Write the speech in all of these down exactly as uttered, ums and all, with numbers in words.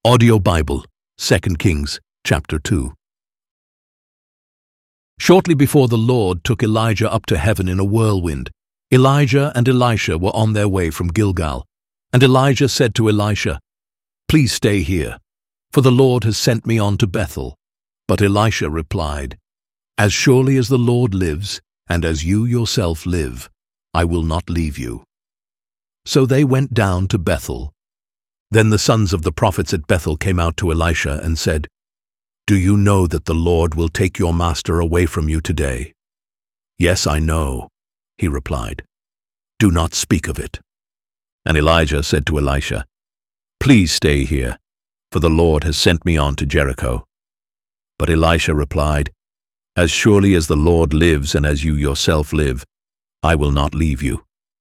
Audio Bible, Second Kings, chapter two. Shortly before the Lord took Elijah up to heaven in a whirlwind, Elijah and Elisha were on their way from Gilgal, and Elijah said to Elisha, "Please stay here, for the Lord has sent me on to Bethel." But Elisha replied, "As surely as the Lord lives, and as you yourself live, I will not leave you." So they went down to Bethel. Then the sons of the prophets at Bethel came out to Elisha and said, "Do you know that the Lord will take your master away from you today?" "Yes, I know," he replied. "Do not speak of it." And Elijah said to Elisha, "Please stay here, for the Lord has sent me on to Jericho." But Elisha replied, "As surely as the Lord lives and as you yourself live, I will not leave you."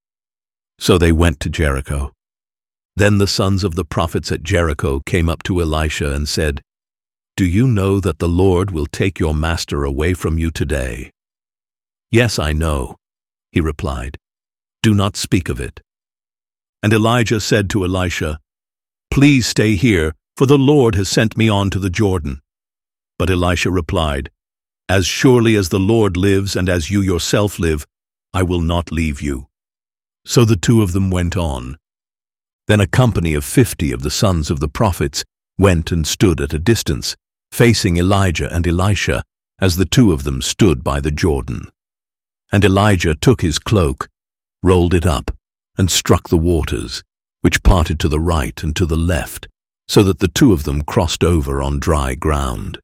So they went to Jericho. Then the sons of the prophets at Jericho came up to Elisha and said, "Do you know that the Lord will take your master away from you today?" "Yes, I know," he replied. "Do not speak of it." And Elijah said to Elisha, "Please stay here, for the Lord has sent me on to the Jordan." But Elisha replied, "As surely as the Lord lives and as you yourself live, I will not leave you." So the two of them went on. Then a company of fifty of the sons of the prophets went and stood at a distance, facing Elijah and Elisha, as the two of them stood by the Jordan. And Elijah took his cloak, rolled it up, and struck the waters, which parted to the right and to the left, so that the two of them crossed over on dry ground.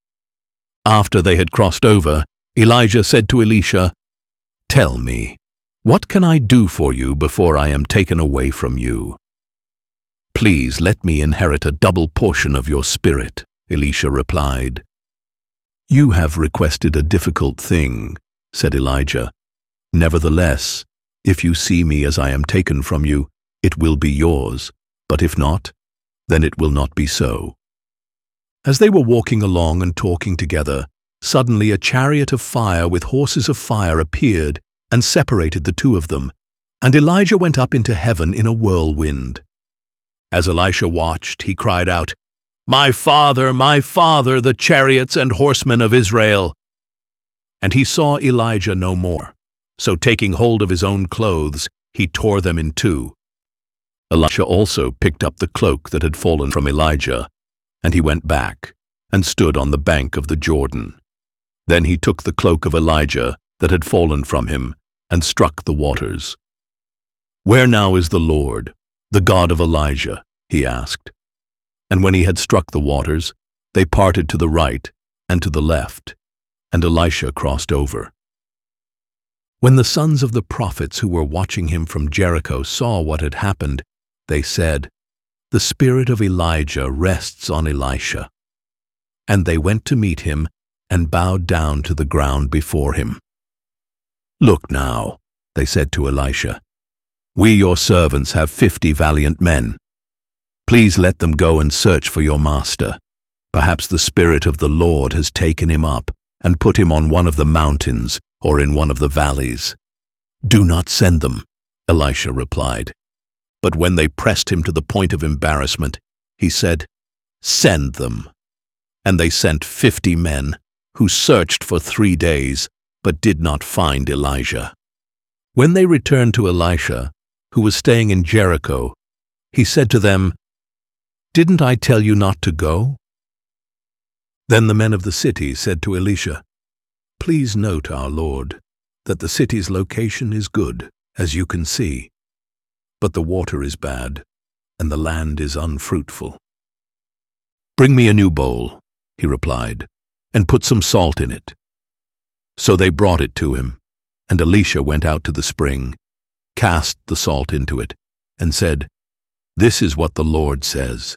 After they had crossed over, Elijah said to Elisha, "Tell me, what can I do for you before I am taken away from you?" "Please let me inherit a double portion of your spirit," Elisha replied. "You have requested a difficult thing," said Elijah. "Nevertheless, if you see me as I am taken from you, it will be yours, but if not, then it will not be so." As they were walking along and talking together, suddenly a chariot of fire with horses of fire appeared and separated the two of them, and Elijah went up into heaven in a whirlwind. As Elisha watched, he cried out, "My father, my father, the chariots and horsemen of Israel!" And he saw Elijah no more. So taking hold of his own clothes, he tore them in two. Elisha also picked up the cloak that had fallen from Elijah, and he went back and stood on the bank of the Jordan. Then he took the cloak of Elijah that had fallen from him and struck the waters. "Where now is the Lord, the God of Elijah?" he asked. And when he had struck the waters, they parted to the right and to the left, and Elisha crossed over. When the sons of the prophets who were watching him from Jericho saw what had happened, they said, "The spirit of Elijah rests on Elisha." And they went to meet him and bowed down to the ground before him. "Look now," they said to Elisha, "we your servants have fifty valiant men. Please let them go and search for your master. Perhaps the Spirit of the Lord has taken him up and put him on one of the mountains or in one of the valleys." "Do not send them," Elisha replied. But when they pressed him to the point of embarrassment, he said, "Send them." And they sent fifty men, who searched for three days, but did not find Elijah. When they returned to Elisha, who was staying in Jericho, he said to them, "Didn't I tell you not to go?" Then the men of the city said to Elisha, "Please note, our lord, that the city's location is good, as you can see, but the water is bad, and the land is unfruitful." "Bring me a new bowl," he replied, "and put some salt in it." So they brought it to him, and Elisha went out to the spring, cast the salt into it, and said, "This is what the Lord says.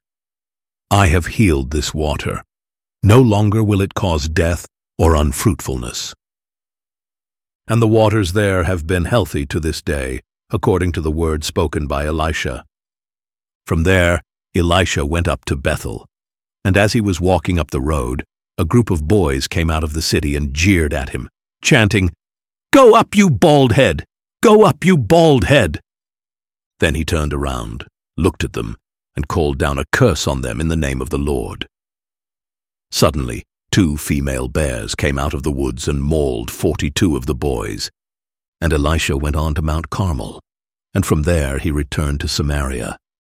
I have healed this water. No longer will it cause death or unfruitfulness." And the waters there have been healthy to this day, according to the word spoken by Elisha. From there, Elisha went up to Bethel, and as he was walking up the road, a group of boys came out of the city and jeered at him, chanting, "Go up, you bald head! Go up, you bald head!" Then he turned around, looked at them, and called down a curse on them in the name of the Lord. Suddenly, two female bears came out of the woods and mauled forty-two of the boys. And Elisha went on to Mount Carmel, and from there he returned to Samaria.